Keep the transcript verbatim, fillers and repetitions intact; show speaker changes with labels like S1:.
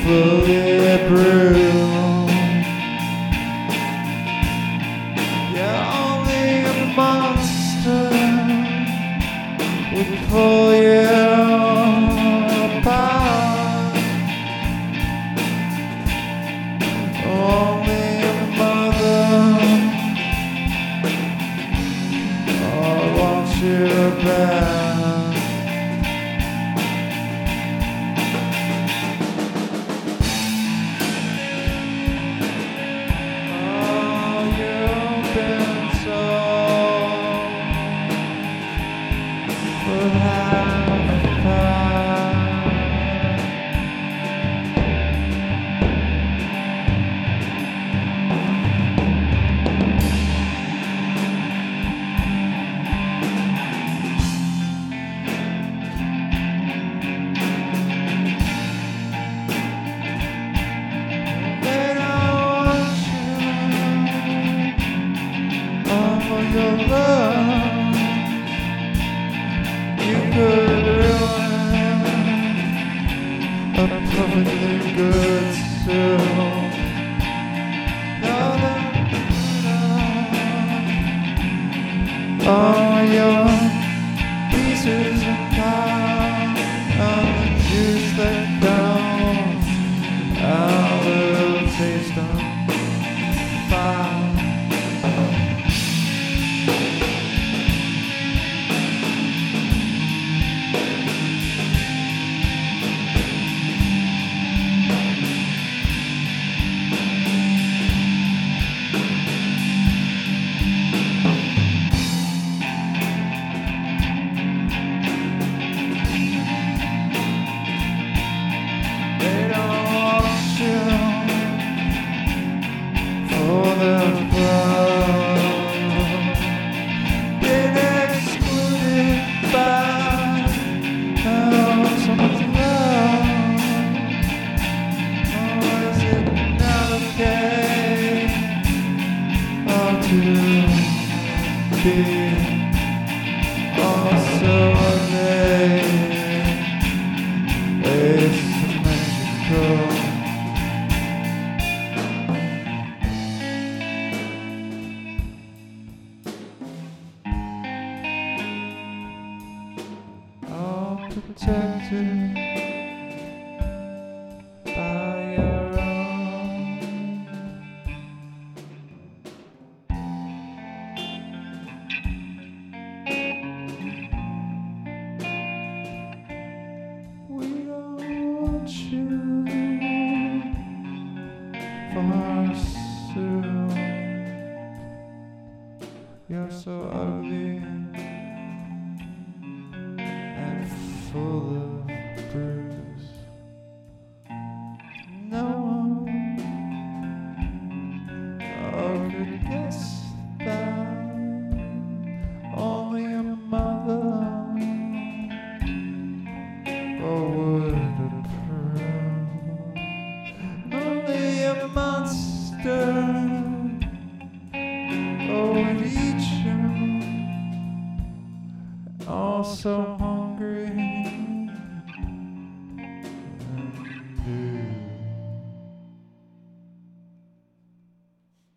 S1: fully bruised. You're only a monster would pull you apart. Only a mother oh, wants you back. Your love, you could ruin a perfectly good soul. All your pieces of pie, all the juice that comes out of the taste of fire. To be also there is magical. All protected by your own. We don't want you for soon. You're so ugly and full of bruise. No one could guess that. Only a mother would approve. Only a monster would eat you. Also